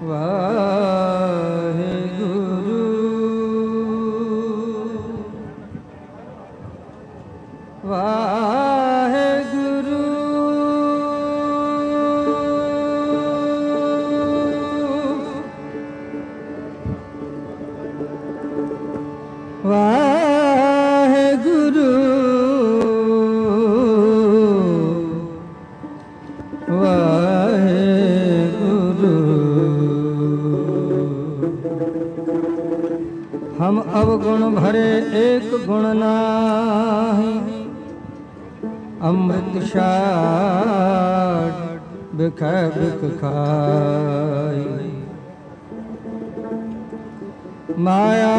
वाहेगुरु वाहेगुरु वाहेगुरु वाहेगुरु। हम अवगुण भरे एक गुण नाही, अमृत शाट बिख बिख खाई। माया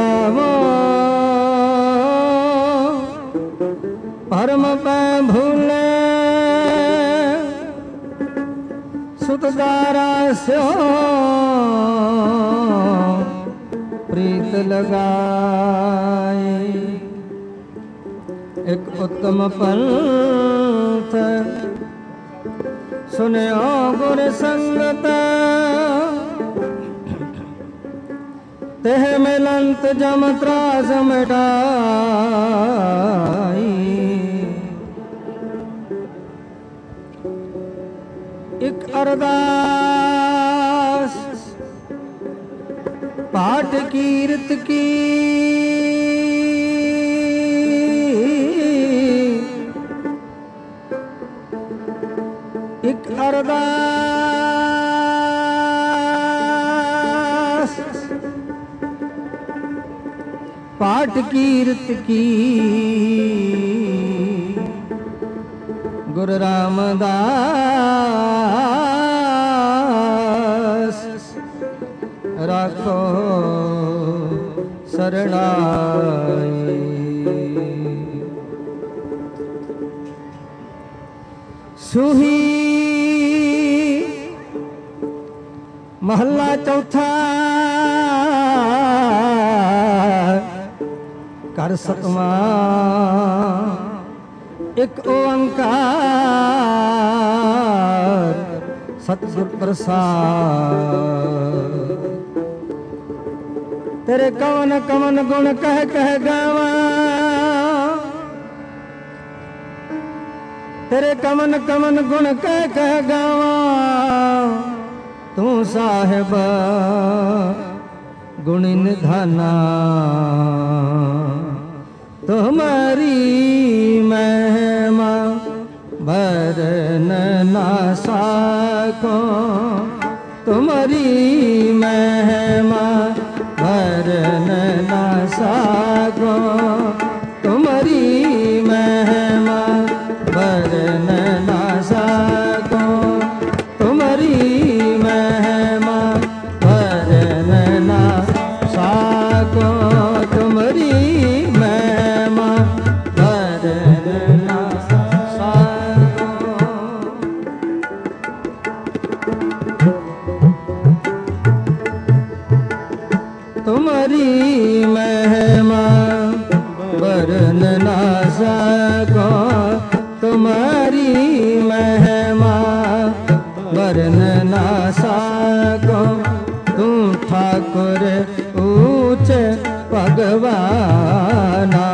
परम पै भूले, सुतदारा स्यो प्रीत लगाए। एक उत्तम पंथ सुनियो गुर संगत, तेह मिलंत जम त्रास मिटाई। एक अरदास पाठ कीर्त की, एक अरदास पाठ कीर्त की। गुरु रामदास राखो शरणाई। सुही महला चौथा कर सतमा, एक ओंकार सतगुर प्रसाद। तेरे कवन कवन गुण कह कह गावा, तेरे कवन कवन गुण कह कह गावा। तू साहिब गुण निधाना, तुम्हारी महिमा भरन ना सको। तुम्हारी महिमा भरन ना सको। तुम्हारी महिमा भरन ना सको। तुम्हारी महिमा भरन ना सको। तुम्हारी महिमा भरन ना सको। तुम्हारी महिमा भरन ना सको। तुम्हारी महिमा भरन ना सको। तू ठाकुर ऊंच भगवाना,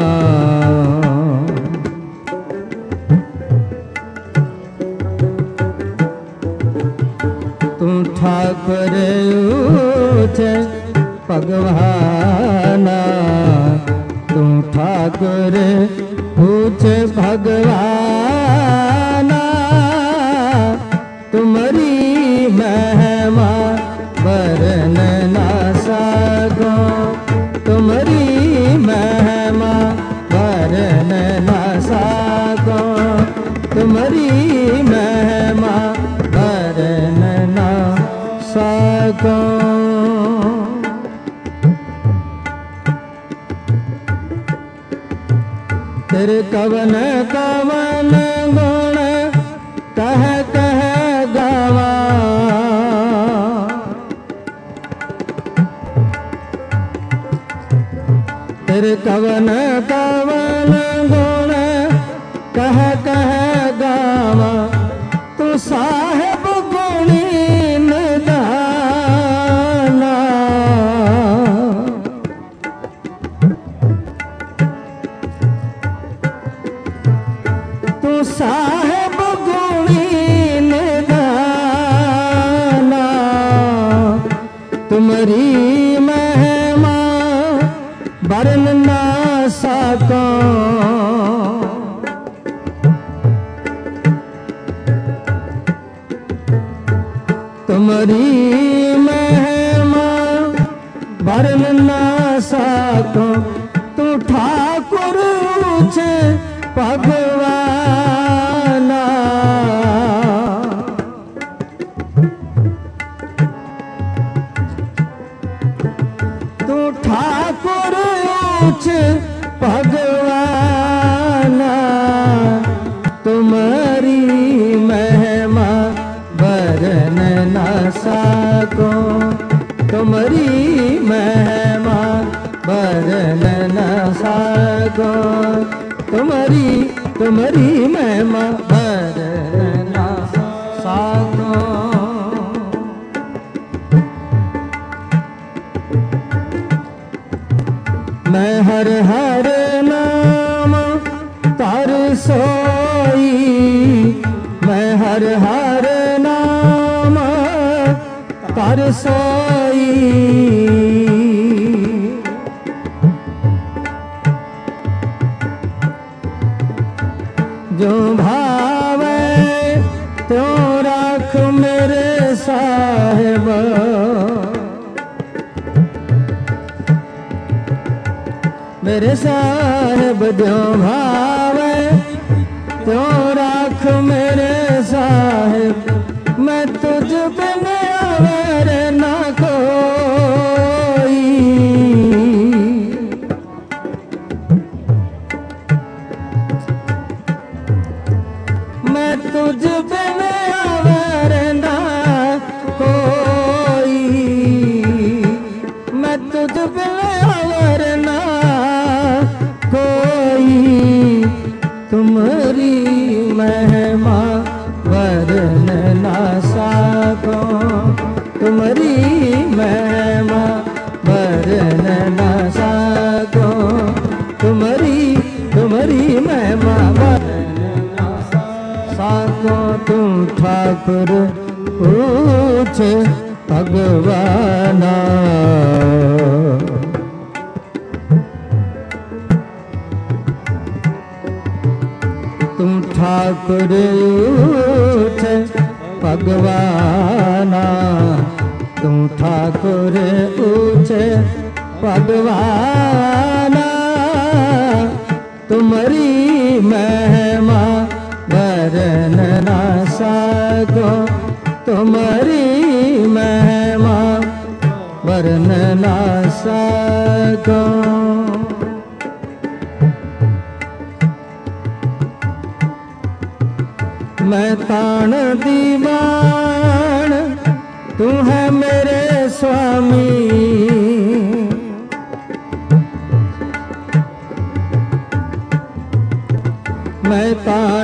तू ठाकुर ऊंच भगवाना। तू ठाकुर ऊंच भगवाना। तुम्हारी महिमा भरन ना सको। तुम्हारी महिमा भरन ना सको। तुम्हारी महिमा भरन ना सको। तेरे कवन कवन गुण कह कह गावा। तेरे कवन कवन गुण कह कह गावा। तू साहिब गुणी निधान। तुम्हारी महिमा वर्णन ना सको। तू ठाकुर ऊंचे भगवाना, तू ठाकुर ऊंचे भगवाना। तुम्हारी महिमा वर्णन ना सको। तुम्हारी महिमा वर्णन ना सको। तुम्हारी महिमा वर्णन ना सको। मैं हर हर नाम तार सोई। मैं हर हर नाम तार सोई। जो भावे त्यों रख मेरे साहिब। मेरे साहिब जो भावे त्यों रख मेरे साहिब। मैं तुझ बिन अवर ना कोई। मैं तुझ बिन अवर ना कोई। मैं तुझ बिन अवर ना कोई। तुम्हारी महिमा वर्णन ना सको। तुम्हारी महिमा वर्णन ना सको। तुम्हारी महिमा वर्णन ना सको। तुम ठाकुर ऊंचे भगवाना। तुम ठाकुर ऊंचे भगवाना। तुम ठाकुर ऊंचे भगवाना। तुम्हारी महिमा वर्णन ना सको। तुम्हारी महिमा वर्णन ना सको। मैं ताण दीवान तू है मेरे स्वामी। मैं ताण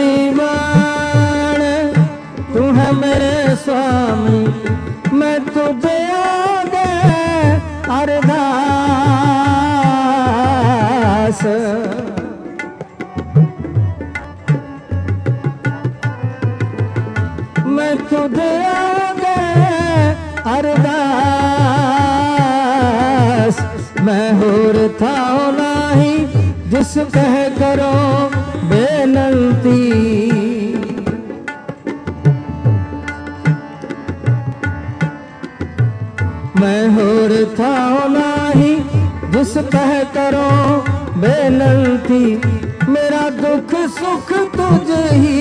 दीवान तू है मेरे स्वामी। मैं तुझे आगे अरदास। मैं तुझे आगे अरदास। मैं होर था नहीं जिस कह करो बेनंती। मैं होर था नहीं जिस कह करो बेनंती। मेरा दुख सुख तुझे ही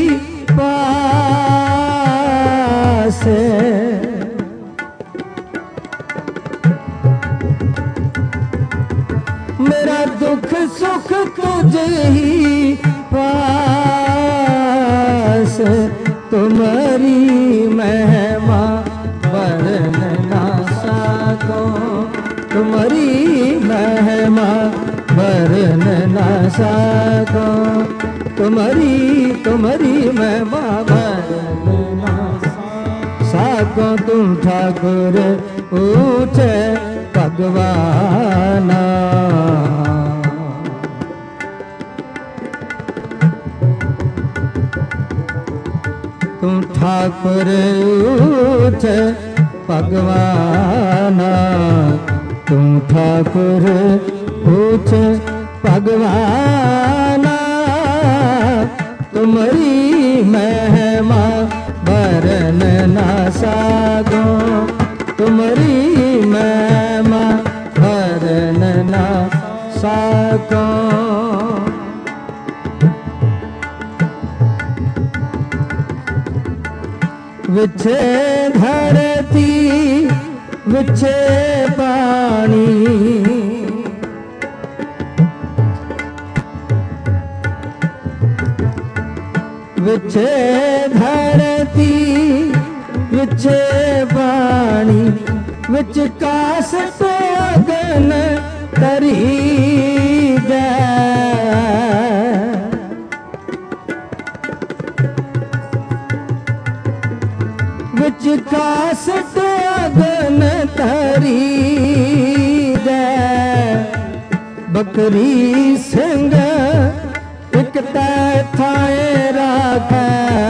पास। मेरा दुख सुख तुझे ही पास। तुम्हारी महिमा वर्णन ना सको। तुम्हारी महिमा वर्णन ना सको। तुम्हारी महिमा वर्णन ना सको। तुम ठाकुर ऊंचे भगवाना। तुम ठाकुर ऊंचे भगवाना। तुम ठाकुर ऊंचे भगवाना। तुम्हारी महिमा वरन ना सागो तुम्हारी महिमा वरन ना सागो। विछे धरती विछे पानी विछे धरती विछे पानी विच कासत अगन तरी जाए। विच कासत अगन तरी जाए। बकरी सिंह एक थाए राखै।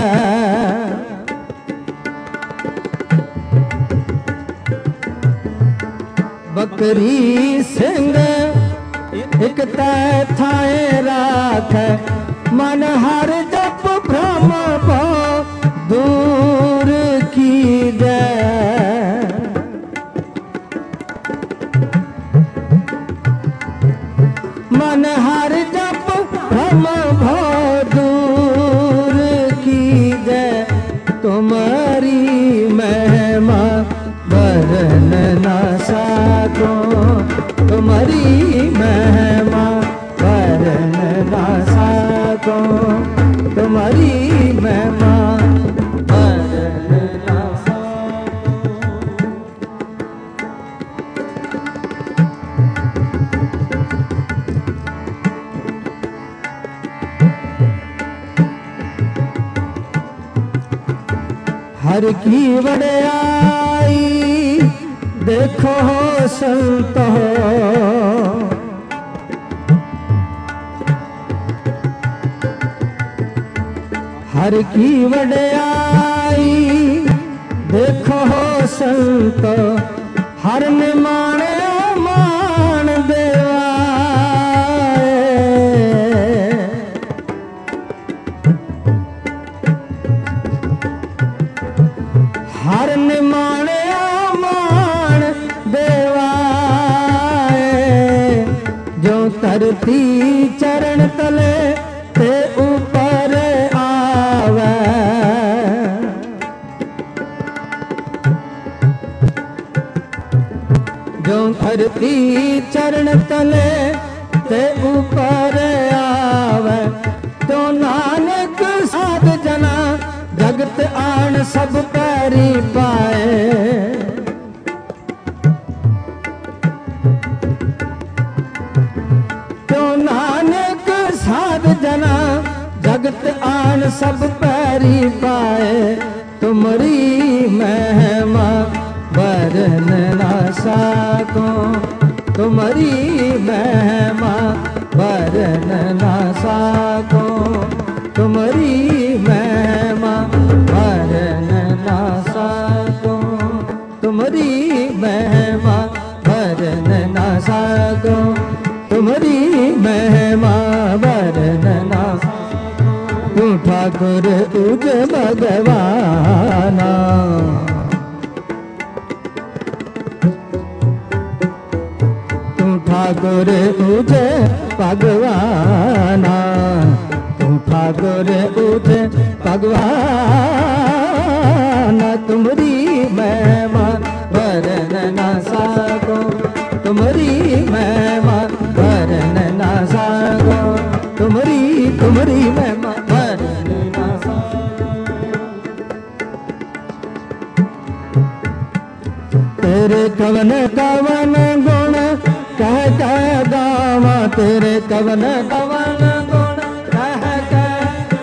बकरी सिंह एक थाए राखै। मन हर जप भ्रम पाओ दूर की जय। मन हर जप भ्रम भाव दूर की जय। तुम्हारी महिमा वरन ना सागो तुम्हारी महिमा वरन ना सागो तुम्हारी महिमा वरन ना हर की वड़ाई देखो संत हो। हर की वड़ाई देखो संत हर ने माने मान देवाए। हर ने माने मान देवाए। जो धरती चरण तले ते ऊपर आवे। जो धरती चरण तले ते ऊपर आवे। तो नानक साध जना जगत आन सब पैरी पाए। तो नानक साध जना जगत आन सब पैरी पाए। तुम्हारी महिमा वरन ना सागो तुम्हारी महिमा वरन ना सागो तुम्हारी महिमा वरन ना सागो तुम्हारी महिमा वरन ना सागो तुम्हारी महिमा वरन ना। तू ठाकुर तुझ भगवाना तू ठाकुर तुझ भगवाना तू ठाकुर तुझ भगवाना। तुम्हारी महिमा वरन ना सागो तुम्हारी महिमा वरन ना सागो तुम्हारी महिमा वरन ना सागो। तेरे कवन कवन गुण कह कह गावा। तेरे कवन कवन गुण कह कह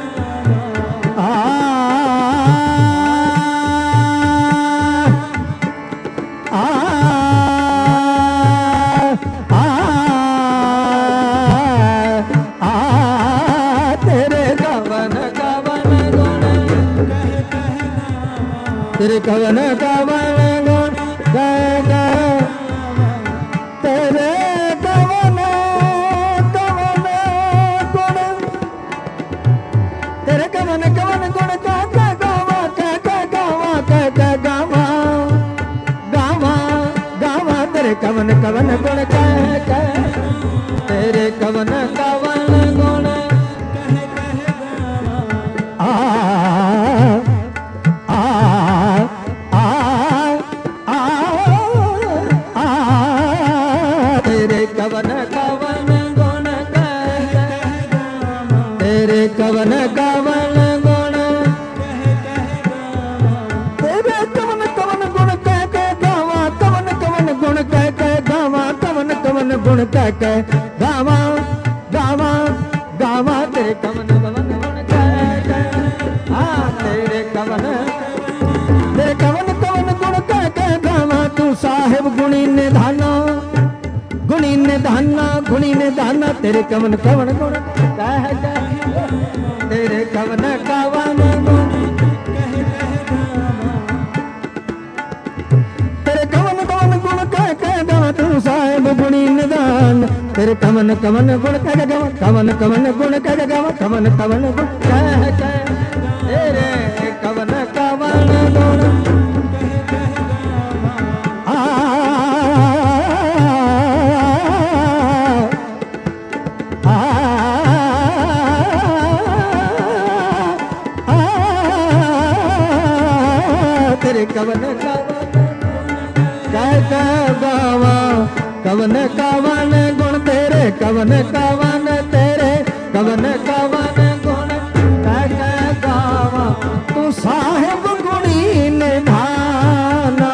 तेरे कवन कवन गुण कह तेरे कवन कवन गुण तेरे कवन कवन गुण कह गावा कह गुण कह कह गावा गावा गावा तेरे कवन कवन गुण कह कह हाँ तेरे कवन गुण कह कह गावा तू साहिब गुणी निधाना गुणी निधाना तेरे कवन कवन गुण कह कह तेरे कवन कवन गुण तेरे कवन कवन गुण कह कह गावा तू साहिब गुणी निधान तेरे कवन कवन गुण कह गावा कवन कवन गुण कह गावा कवन कवन गुण कह कह तेरे कवन कवन गुण तेरे कवन कवन कह कह गावा कवन कवन गुण तेरे कवन कवन तेरे कवन कवन गुण कह कह गावा तू साहिब गुणी निधाना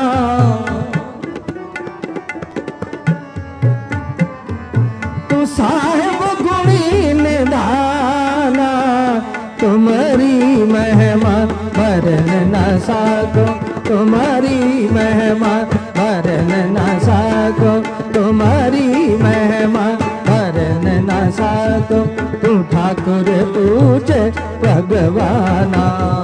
तू साहिब गुणी निधाना तुम्हारी महिमा भरन न सको तुम्हारी महिमा भरन न सको तुम्हारी महिमा भरन न सको तू ठाकुर पूछे भगवाना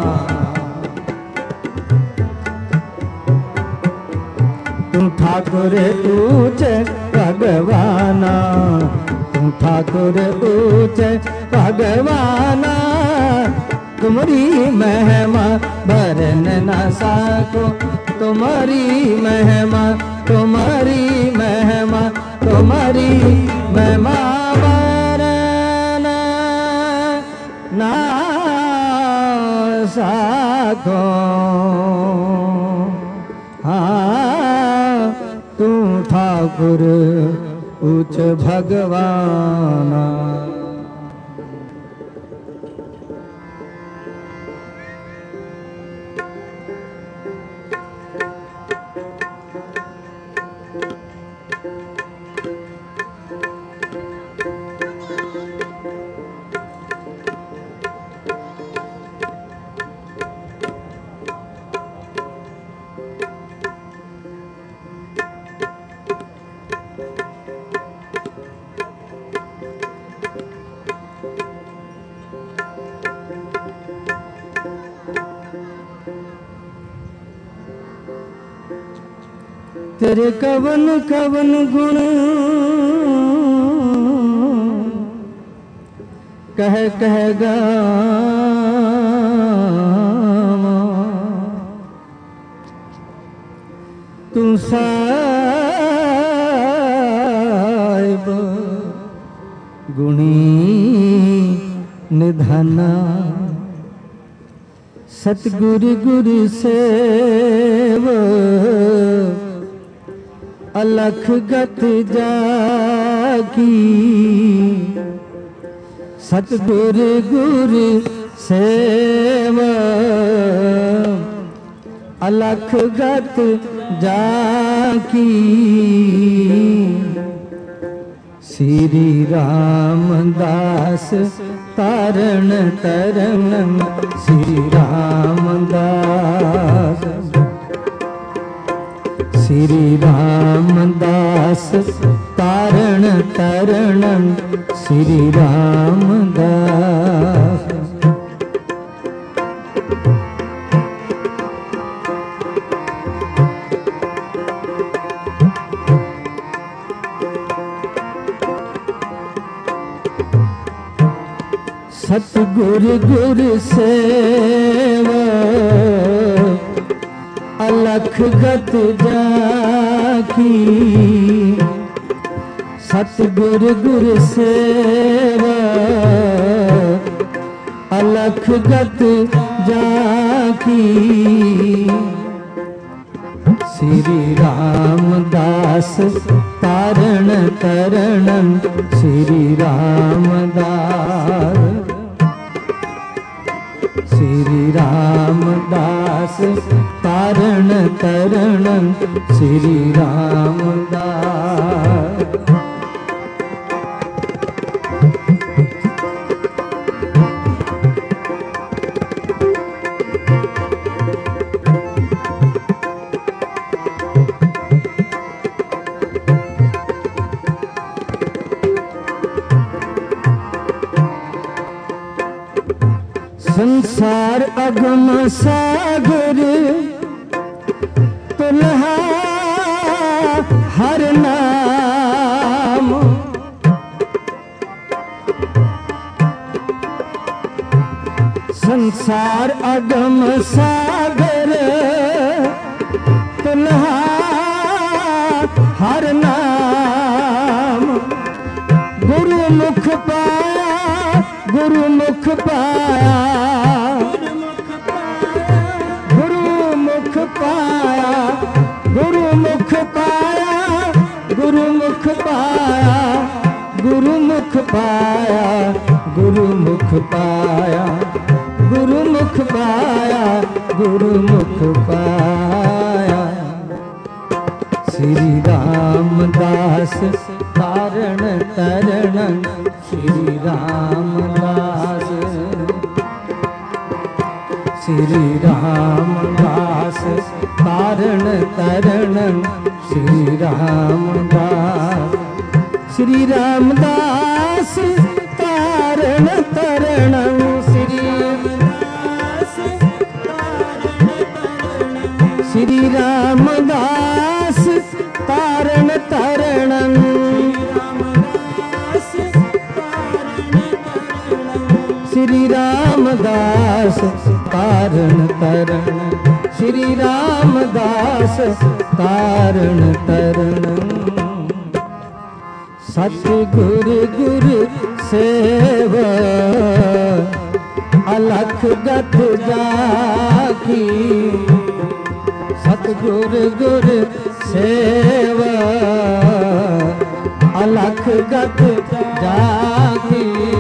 तू ठाकुर पूछे भगवाना तू ठाकुर पूछे भगवाना तुम्हारी महिमा भरन न सको तुम्हारी महिमा तुम्हारी महिमा तुम्हारी महिमा भरन न सको हाँ तू ठाकुर पूछ भगवाना तेरे कवन कवन गुण कह कह गावा तू साहिब गुणी निधाना सतगुरु गुरु सेव अलख गत जाकी सतगुर गुर सेव अलख गत जाकी श्री रामदास तारण तरन श्री रामदास श्री रामदास तारण तरण श्री रामदास सतगुर गुर सेवा अलख गत जाकी सतगुर गुर सेवा अलख गत जाकी श्री रामदास तारण तरण श्री रामदास श्री रामदास तारण तरण श्री रामदास संसार अगम सागर तुल्हा हर नाम। संसार अगम सागर तुल्हा हर नाम। गुरुमुख पाया गुरुमुख पाया गुरुमुख पाया गुरुमुख पाया गुरुमुख पाया गुरुमुख पाया गुरुमुख पाया गुरुमुख पाया गुरुमुख पाया। श्री रामदास तारण तरण श्री रामदास श्री रामदास तारण तरण श्री रामदास श्री रामदास तारण तरण श्री रामदास तारण तरण श्री रामदास तारण तरण श्री रामदास तारण तरण। सतगुर गुर सेव अलख गत जाकी। सतगुर गुर सेव अलख गत जाकी।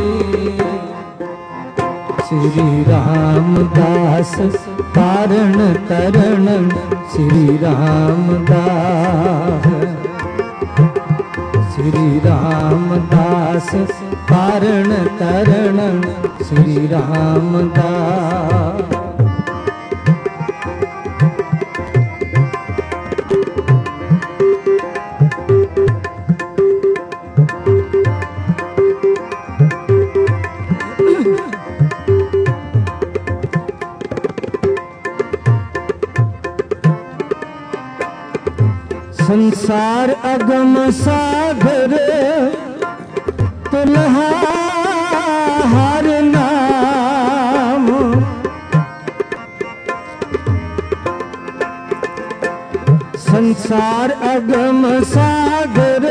श्री रामदास तारण तरण श्री रामदास श्री रामदास तारण तरण श्री रामदास। संसार अगम सागर तुल्हा हर नाम। संसार अगम सागर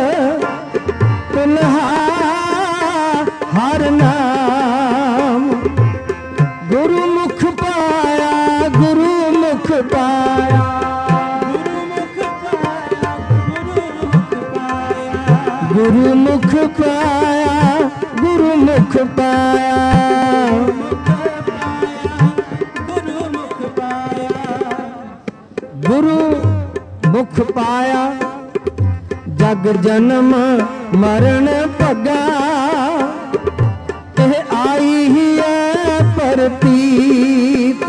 तुल्हा हर नाम। गुरुमुख पाया गुरुमुख पाया गुरुमुख पाया गुरुमुख पाया गुरुमुख पाया। जग जन्म मरण पगा यह आई ही है प्रतीत।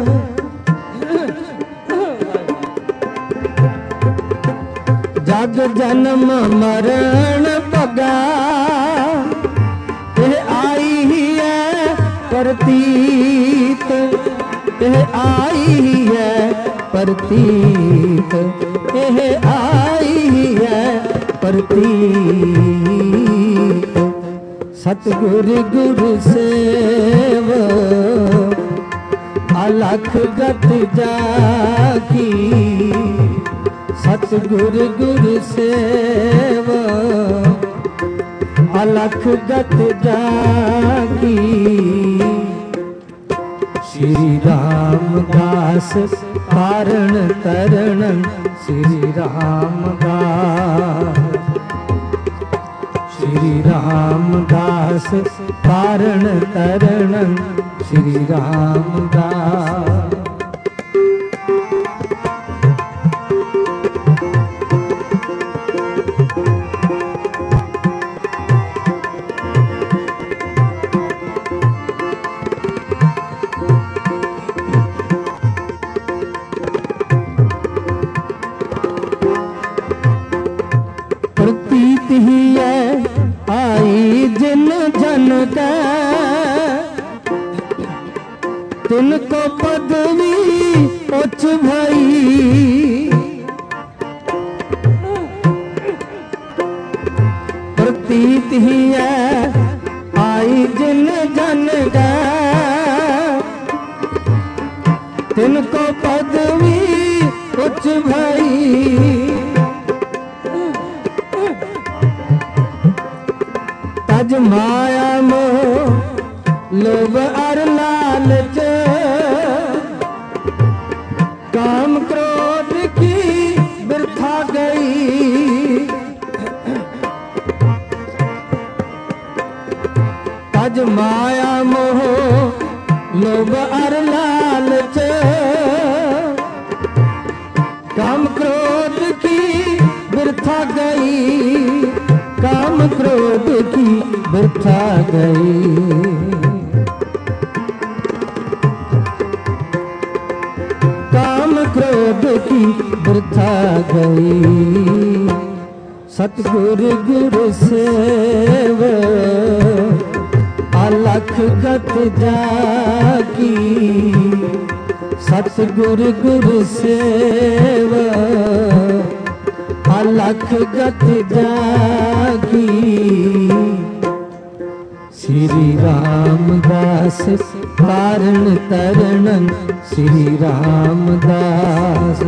जग जन्म मरण पगा यह आई ही है प्रतीत। यह आई ही है प्रतीत यह आई ही है प्रतीत। सतगुर गुर सेव अलख गत जाकी। सतगुर गुर सेव अलख गत जाकी। श्री रामदास तारण तरण श्री रामदास श्री रामदास तारण तरण श्री रामदास। गई। तज माया मोह लोभ और लालच काम क्रोध की बिरथा गई। तज माया मोह लोभ और लालच काम क्रोध की बिरथा गई। काम क्रोध की बिरथा गई। काम क्रोध की बिरथा गई। सतगुरु गुरु सेव अलख गत जाकी। सतगुरु गुरु सेव अलख गत जाकी। श्री रामदास कारण तरणन श्री रामदास।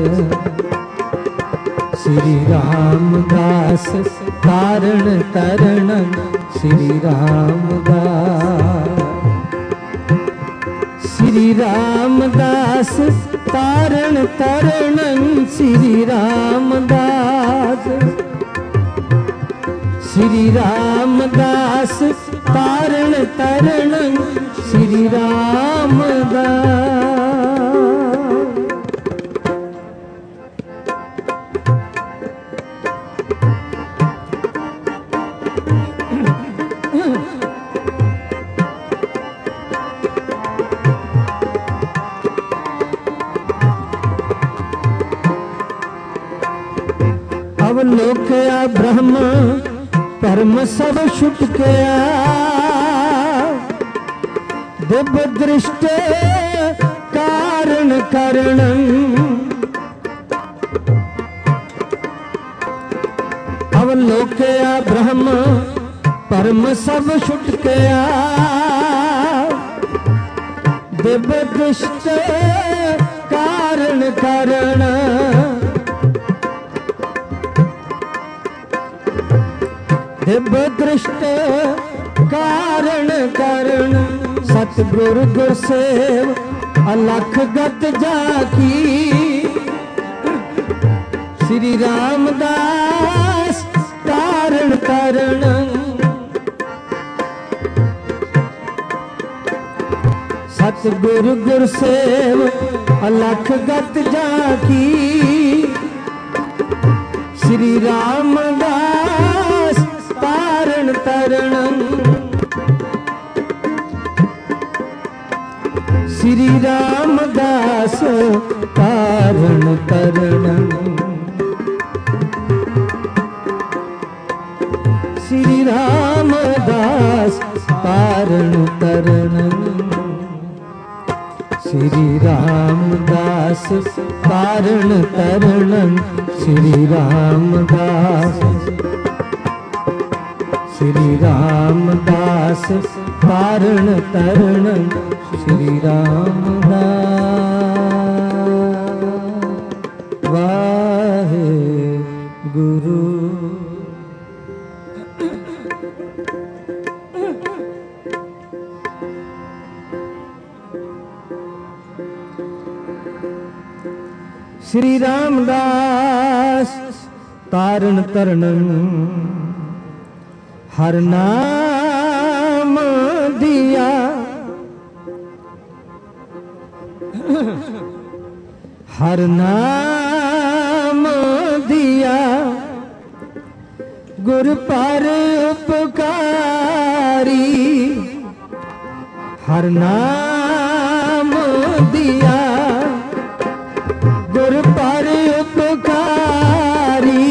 श्री रामदास कारण तरणन श्री रामदास। श्री रामदास तारण तरणन श्री रामदास। श्री रामदास तारण तरणन श्री रामदास। अवलोकया ब्रह्म परम सब छुट गया। दिव्य दृष्ट कारण करणं। अवलोकया ब्रह्म परम सब छुट गया। दिव्य दृष्ट कारण करणं। दिव्य दृष्ट कारण करण सतगुरु गुरसेव अलख गत जाकी। श्री रामदास कारण करण सतगुरु गुरसेव अलख गत जाकी। श्री रामदास तारण तरणं। श्री रामदास तारण तरणं। श्री रामदास तारण तरणं। श्री रामदास तारण तरणं। श्री रामदास। श्री रामदास तारण तरणं श्री रामदास। वाहे गुरु। श्री रामदास तारण तरणं हर नाम दिया। हर नाम दिया गुरु पर उपकारी। हर नाम दिया गुरु पर उपकारी।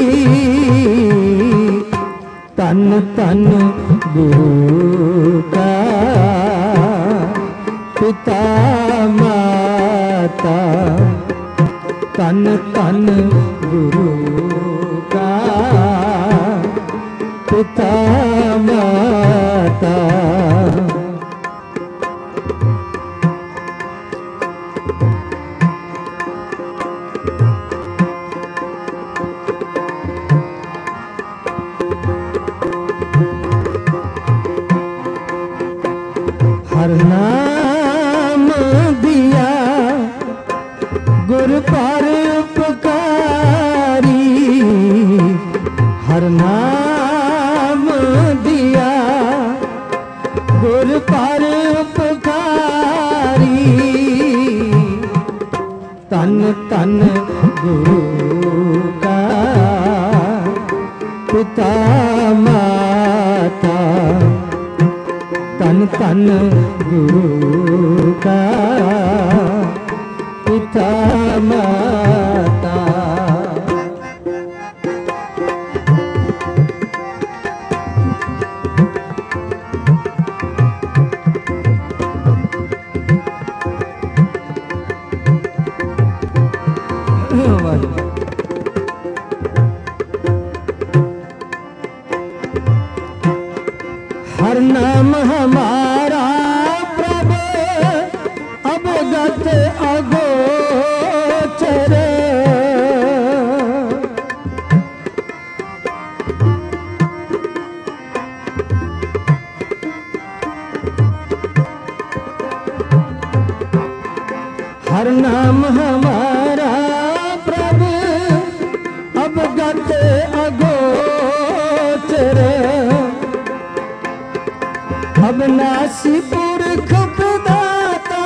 तन तन गुरु का पिता माता। तन तन गुरु का पिता माता। हर नाम दिया गुर पर उपकारी तन तन गुरु का पिता माता तन तन गुरु का पिता माता हर नाम हमारा प्रभु अवगत अगोचर हर नाम हमारा प्रभु अवगत अगोचर अविनाशी पुरख विधाता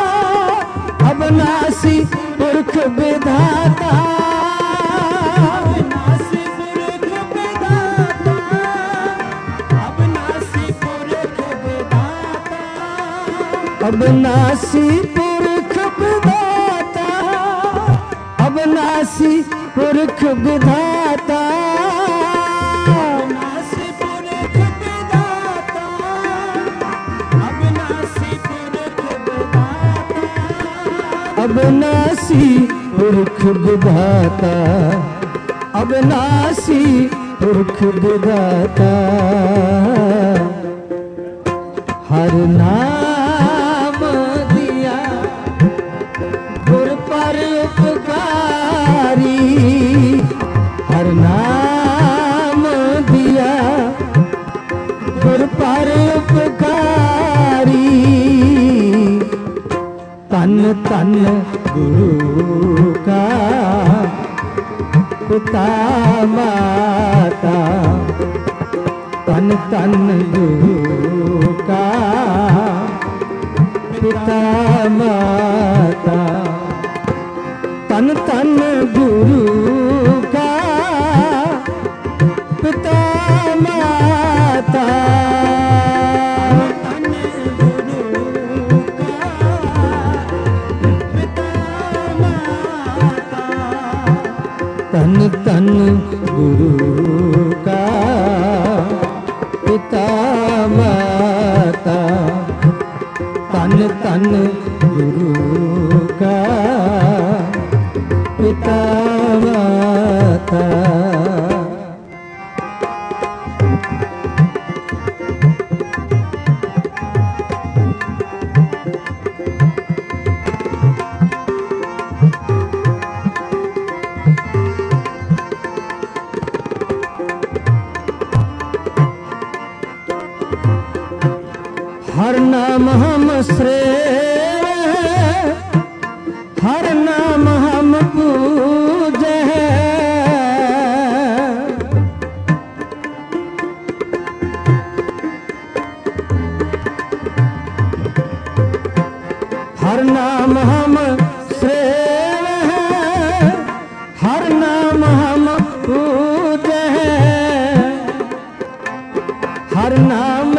अविनाशी पुरख विधाता अविनाशी पुरख विधाता अविनाशी पुरख विधाता अविनाशी पुरख विधाता अविनाशी पुरख विधाता अविनाशी पुरख विधाता अविनाशी पुरख विधाता हर नाम दिया गुर पर उपकारी हर नाम दिया गुर पर उपकारी तन तन गुरु का पिता माता तन तन गुरु का पिता माता तन तन गुरु का पिता माता तन तन गुरु का पिता माता तन तन गुरु का पिता माता हर नाम हम श्रेय हर नाम हम पूज हर नाम हम श्रेय हर नाम हम पूज हर नाम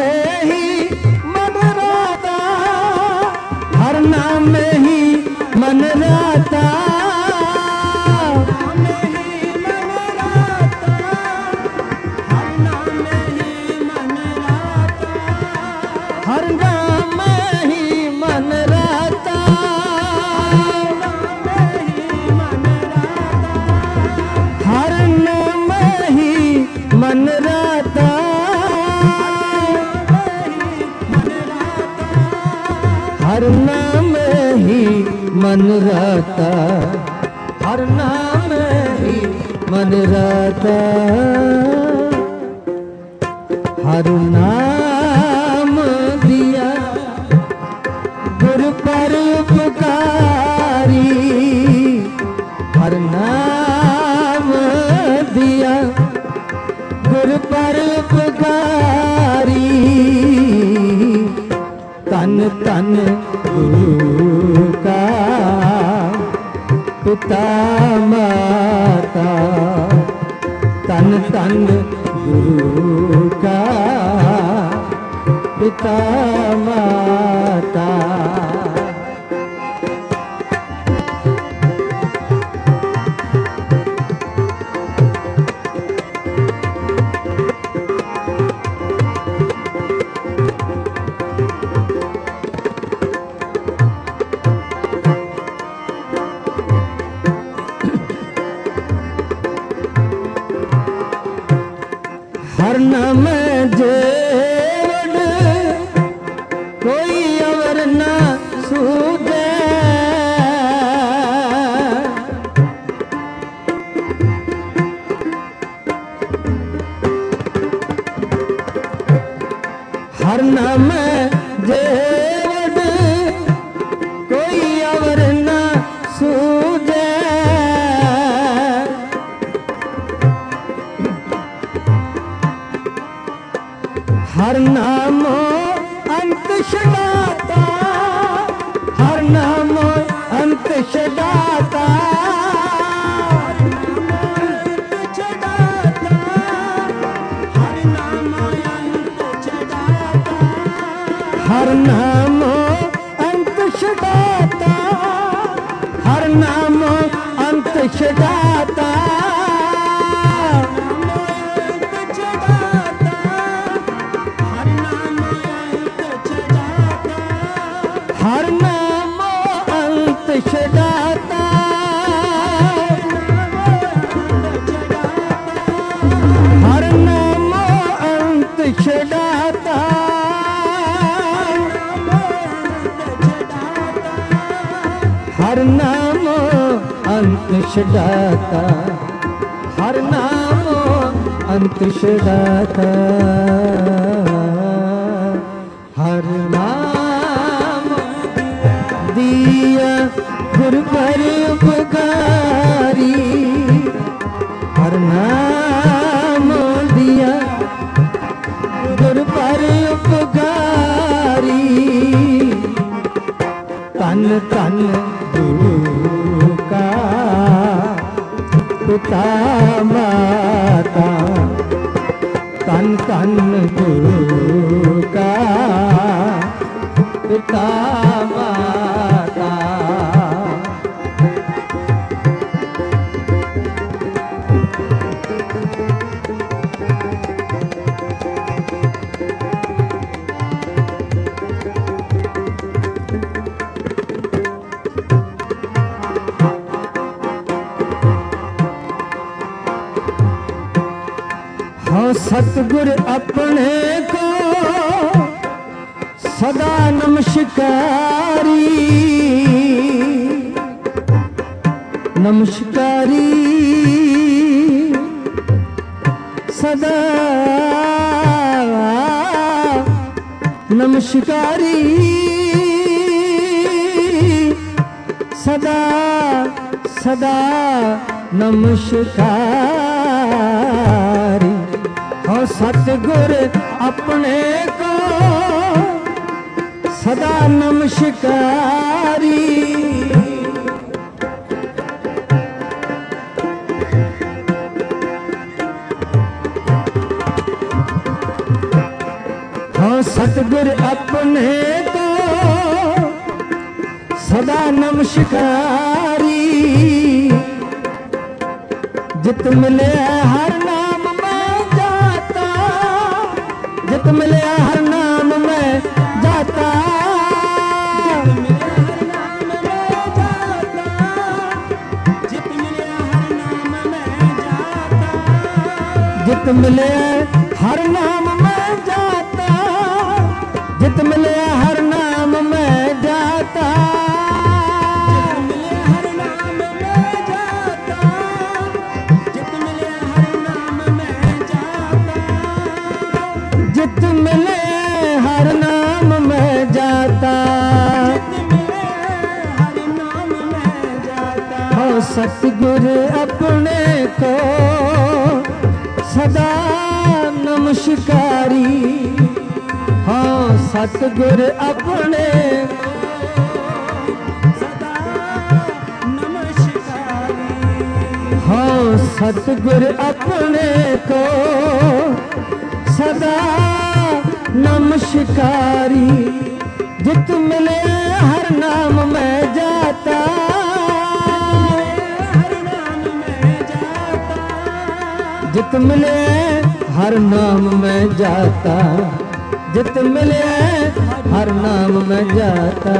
मन राता हर नाम ही मन राता हर नाम ही मन राता हर नाम ही मन राता हर नाम ही मन राता हर नाम दिया गुर पर उपकारी हर नाम दिया गुर पर उपकारी तन तन गुरु का पिता माता तन तन गुरु का पिता माता हर नाम जेवड़ कोई अवर ना सूझे हर नाम जेवड़ कोई अवर ना सूझे हर नामो अंत छड़ाता हर नामो अंत छड़ाता हर नामो अंत छड़ाता हर नामो अंत छड़ाता हर नामो अंत छड़ाता हर नामो अंत छड़ाता हर नामो अंत छड़ाता हर नामो अंत छड़ाता हर नाम दिया गुरु पर उपकारी हर नाम दिया गुरु पर उपकारी तन तन गुरु का पिता माता तन तन गुरु का पिता माता हाँ सतगुर अपने को सदा नमस्कारी नमस्कारी सदा नमस्कारी सदा सदा नमस्कारी हो सतगुर अपने को सदा नमस्कारी हो सतगुर अपने को सदा नमस्कारी जित मिले हर नाम में जाता जित मिले हर नाम में जाता जित मिले हर नाम में जाता जित मिले हर नाम में जाता जित मिले हर नाम में जाता हो सतगुर अपने को सदा शिकारी। हाँ सतगुर अपने सदा नमस्कारी। हाँ सतगुर अपने को सदा नमस्कारी। जित मिले हर नाम में जाता, हर नाम में जाता। जित मिले हर नाम में जाता, जित मिले हर नाम में जाता।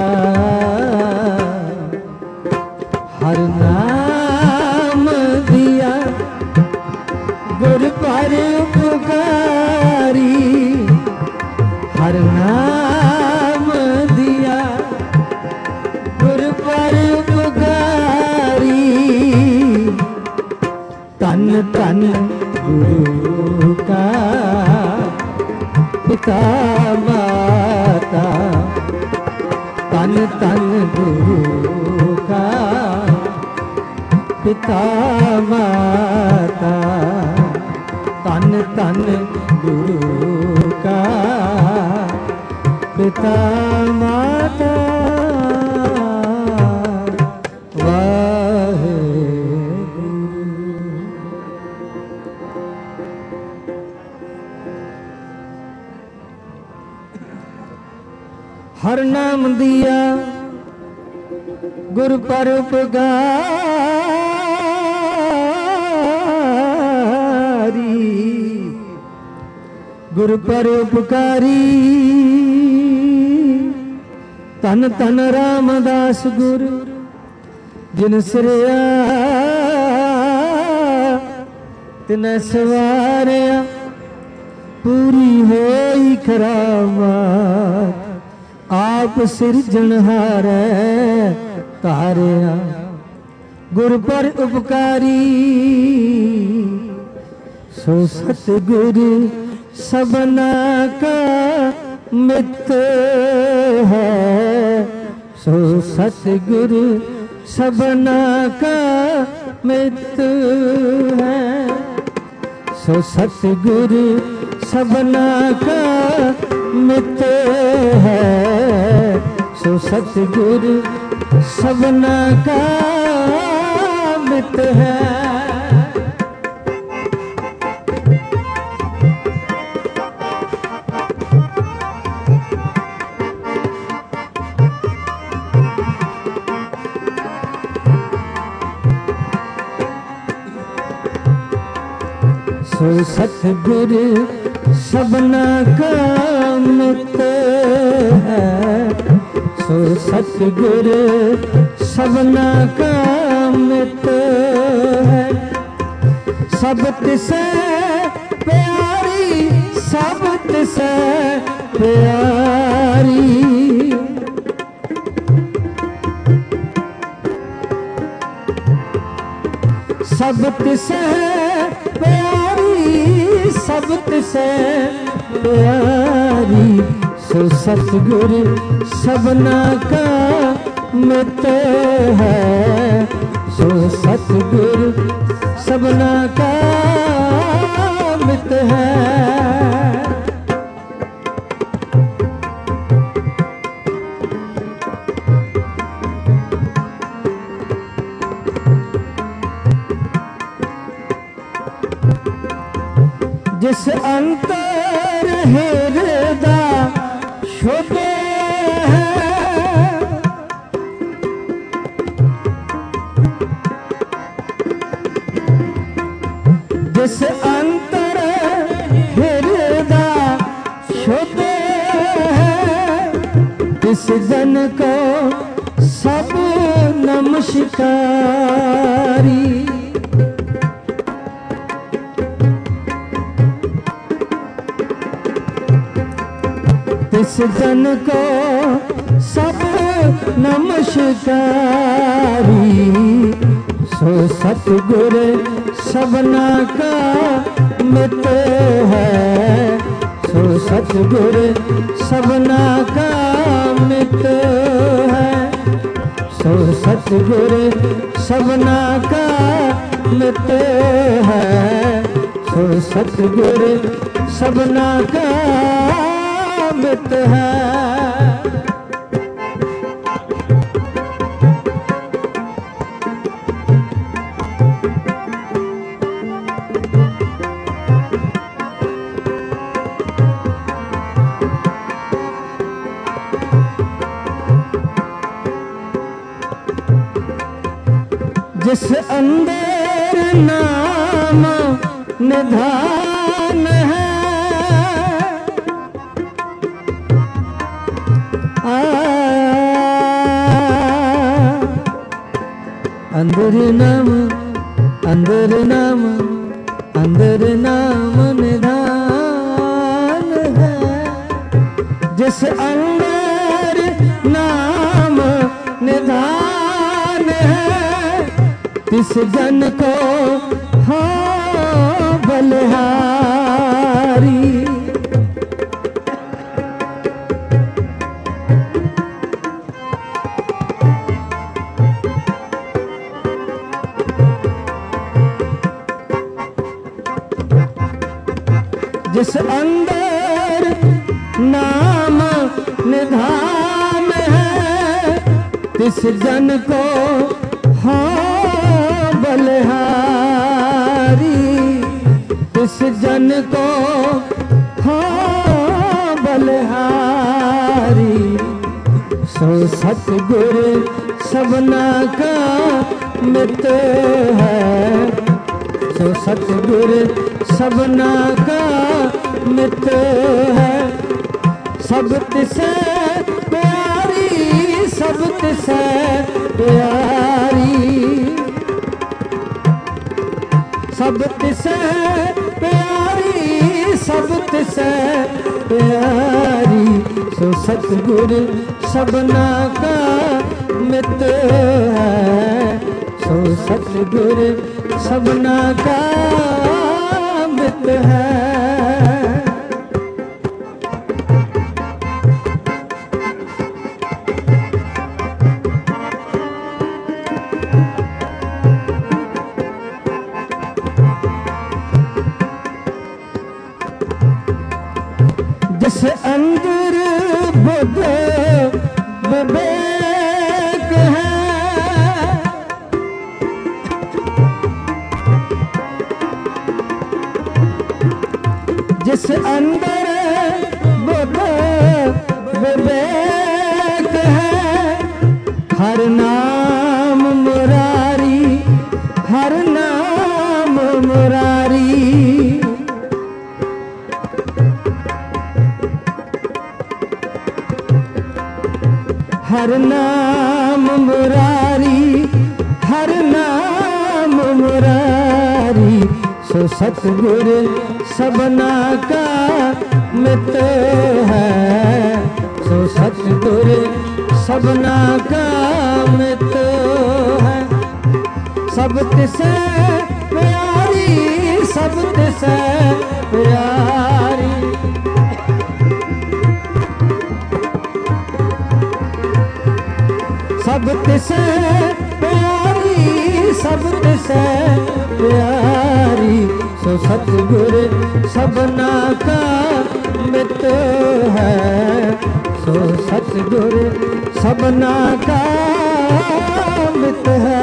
हर नाम दिया गुर पर उपकारी। हर नाम दिया गुर पर उपकारी। तन तन गुरु का पिता माता। तन तन गुरु का पिता माता। तन तन गुरु का पिता माता। हर नाम दिया गुरु पर उपकारी। गुरु पर उपकारी। तन तन रामदास गुरु जिन सिरया तिन सवारिया। पूरी होई करामात आप सिरजनहारै तारिया। गुरु पर उपकारी सो सतगुरु सबना का मित्र है। सो सतगुरु सबना का मित्र है। सो सतगुरु सबना का मित्र है। सो सतगुरु सबना का मित्र है। सो सतगुरु सबना का मित्र है। सो सतगुरु सबना का मित्र है। सब तिसे प्यारी, सब तिसे प्यारी। सब तिसे प्यारी, सब तिसे प्यारी। सो सतगुरु सबना का मित्र है। सो सतगुरु सबना का मित्र है। जिस अंतर हृदय शुद्ध है। जिस अंतर हृदय शुद्ध है। इस जन को सब नमस्कारी। इस जन को सब नमस्कारी। सो सतगुरु सबना का मित्र है। सो सतगुरु सबना का मित्र है। सो सतगुरु सबना का मित्र है। सो सतगुर सबना का मित है। जिस अंदर नाम निधान है, अंदर नाम अंदर नाम अंदर नाम निधान है। जिस अंदर नाम निधान है, इस जन को हो बलिहारी। जिस अंदर नाम निधान है, इस जन को हो बलिहारी। इस जन को हो बलिहारी। सो सतगुर सबना का मित है। सो सतगुर सबना का मित है। सब तिसे प्यारी, सब तिसे प्यारी। सब तिसे प्यारी, सब तिसे प्यारी। सो सतगुर सबना का मित है। सो सतगुर सबना का मित है। जिस अंदर बुद्ध विवेक है, जिस अंदर बुद्ध विवेक है, हर नाम मुरारी, हर नाम मुरारी। हर नाम मुरारी, हर नाम मुरारी। सो सतगुर सबना का मित है। सो सतगुर सबना का मित है। सब तिसे प्यारी, सब तिसे प्यारी। सब तिसे प्यारी, सब तिसे प्यारी। सो सतगुर सबना का मित है। सो सतगुर सबना का मित है।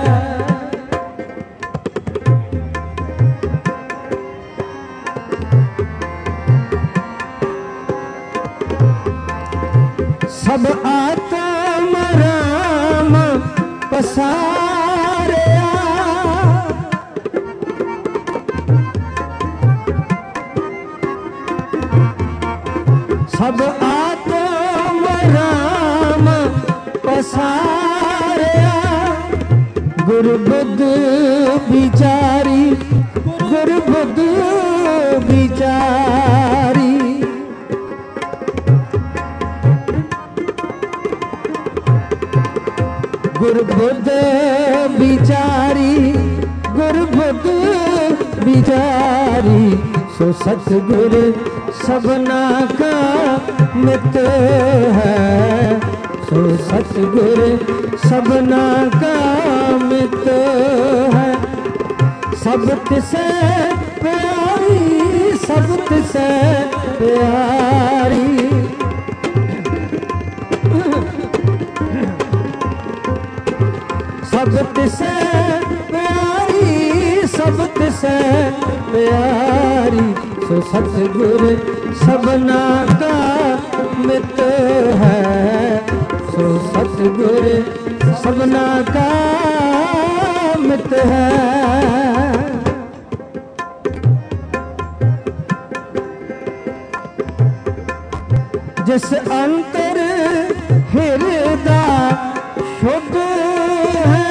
सब आत्म राम पसारया, सब आत्म राम पसारया। गुरु बुद्ध बिचारी, गुरु बुद्ध बिचारी। गुरु बुद्ध बिचारी, गुरु बुद्ध बिचारी। सो सतगुर सबना का मित है। सो सतगुर सबना का मित है। सब तिसे प्यारी, ਪਿਆਰੀ ਸਭ ਤਿਸੈ ਪਿਆਰੀ ਸਭ ਤਿਸੈ ਪਿਆਰੀ ਸੋ ਸਤਿਗੁਰ ਸਭਨਾ ਕਾ ਮਿਤ ਹੈ ਸੋ ਸਤਿਗੁਰ ਸਭਨਾ ਕਾ ਮਿਤ ਹੈ ਜਿਸ ਅੰਤਰ ਹਿਰਦਾ ਸ਼ੁੱਧ ਹੈ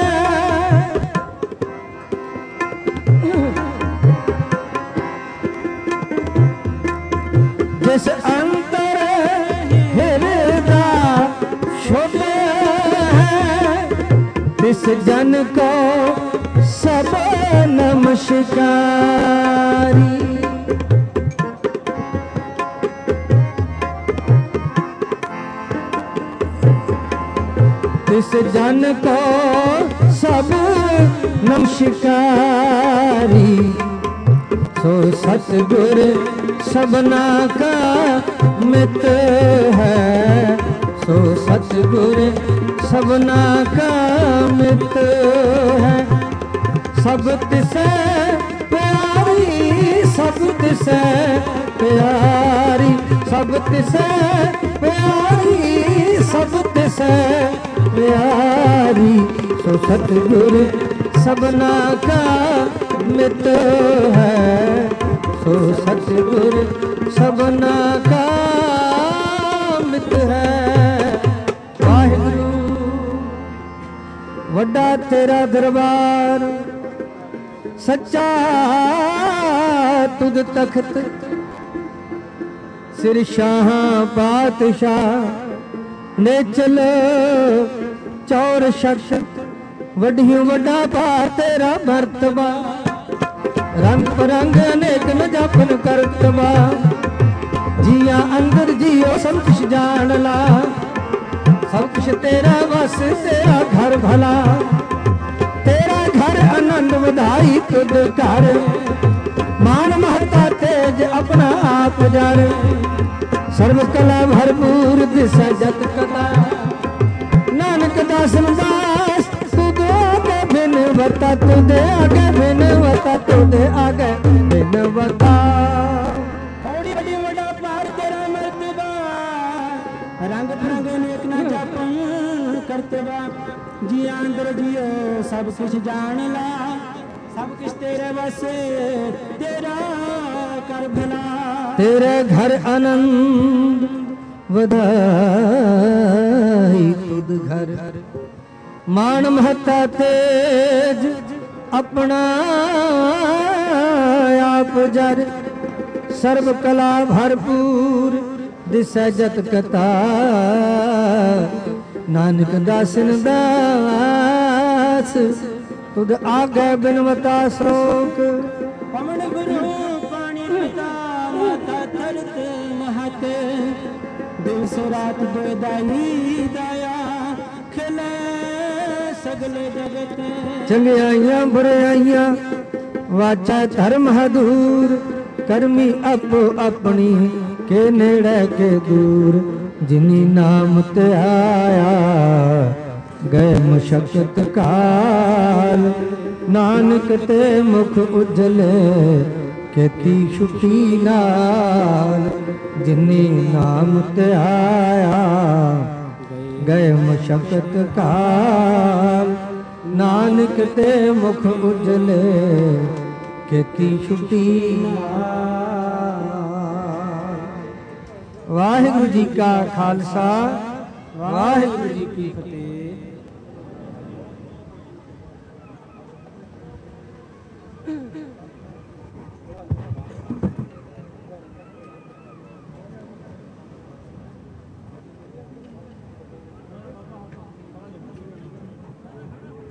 ਜਿਸ ਅੰਤਰ ਹਿਰਦਾ ਸ਼ੁੱਧ ਹੈ ਤਿਸ ਜਨ ਕੋ ਸਭ ਨਮਸਕਾਰੀ ਤਿਸ ਜਨ ਕੋ ਸਭ ਨਮਸਕਾਰੀ ਸੋ ਸਤਿਗੁਰ ਸਭਨਾ ਕਾ ਮਿਤ ਹੈ ਸੋ ਸਤਿਗੁਰ ਸਭਨਾ ਕਾ ਮਿਤ ਹੈ ਸਭ ਤਿਸੈ ਪਿਆਰੀ ਸਭ ਤਿਸੈ ਪਿਆਰੀ ਸਭ ਤਿਸੈ ਪਿਆਰੀ ਸਭ ਤਿਸੈ ਪਿਆਰੀ ਸੋ ਸਤਿਗੁਰ ਸਭਨਾ ਕਾ ਮਿਤ ਹੈ ਸੋ ਸਤਿਗੁਰ ਸਭਨਾ ਕਾ ਮਿਤ ਹੈ ਵਾਹਿਗੁਰੂ ਵੱਡਾ ਤੇਰਾ ਦਰਬਾਰ ਸੱਚਾ ਤੁਧ ਤਖਤ ਸਿਰ ਸ਼ਾਹਾਂ ਪਾਤਸ਼ਾਹ ਨੇ ਚਲ ਚੌਰ ਸ਼ਖਸ ਵੱਡਿਓ ਵੱਡਾ ਭਾਰ ਤੇਰਾ ਮਰਤਬਾ ਰੰਗ ਪਰੰਗ ਅਨੇਕ ਨ ਜਾਪਨ ਕਰਤਬਾ ਜੀਆਂ ਅੰਦਰ ਜੀਓ ਸਭ ਕੁਛ ਜਾਣ ਲਾ ਸਭ ਕੁਛ ਤੇਰਾ ਵਸ ਤੇਰਾ ਘਰ ਭਲਾ ਤੇਰਾ ਘਰ ਆਨੰਦ ਵਧਾਈ ਤੁਧ ਘਰ ਮਾਨ ਮਹਤਾ ਤੇਜ ਆਪਣਾ ਆਪ ਜਰ ਸਰਬ ਕਲਾ ਭਰਪੂਰ ਦਿਸੈ ਜਤ ਕਤਾ ਨਾਨਕ ਦਾਸਨ ਦਾਸ ਤੁਧ ਆਗੇ ਬਿਨਵਤਾ ਤੁਧ ਆਗੇ ਬਿਨਵਤਾ ਤੁਧ ਆਗੇ ਬਿਨਵਤਾ ਹੌੜੀ ਵੱਡੀ ਵੱਡਾ ਭਾਰ ਤੇਰਾ ਮਰਤਬਾ ਰੰਗ ਬਰੰਗ ਅਨੇਕ ਨਾ ਜਾਪਨ ਕਰਤਬਾ ਜੀ ਅੰਦਰ ਜੀਓ ਸਭ ਕੁਛ ਜਾਣ ਲਾ ਸਭ ਕੁਛ ਤੇਰੇ ਵਸੇ ਤੇਰਾ ਕਰ ਭਲਾ तेरे घर आनंद वधाई तुद घर मान महता तेज अपना आप जर सर्व कला भरपूर दिसै जत कथा नानक दासन दास तुद आगे बिनवता श्लोक ਪਵਨ ਗੁਰੂ ਪਾਣੀ ਪਿਤਾ ਮਾਤਾ ਧਰਤ ਮਹਤ ਦਿਵਸ ਰਾਤ ਦੋਦਾਈ ਦਾਇਆ ਖਿਲੇ ਸਗਲੇ ਜਗਤ ਚੰਗਿਆਈਆਂ ਬੁਰਾਈਆਂ ਵਾਚਾ ਧਰਮ ਹਦੂਰ ਕਰਮੀ ਆਪੋ ਆਪਣੀ ਕੇ ਨੇੜੇ ਕੇ ਦੂਰ ਜਿਨੀ ਨਾਮ ਤੇ ਆਇਆ ਗਏ ਮੁਸ਼ਕਤ ਕਾਲ ਨਾਨਕ ਤੇ ਮੁਖ ਉਜਲੇ ਕੀਤੀ ਛੁੱਟੀ ਨਾਲ ਜਿਨੀ ਨਾਮ ਤੇ ਆਇਆ ਗਏ ਮੁਸ਼ਕਤ ਕਾਲ ਨਾਨਕ ਤੇ ਮੁਖ ਉਜਲੇ ਕੀਤੀ ਛੁੱਟੀ ਨਾਲ। ਵਾਹਿਗੁਰੂ ਜੀ ਕਾ ਖਾਲਸਾ ਵਾਹਿਗੁਰੂ ਜੀ ਕੀ ਫਤਿਹ।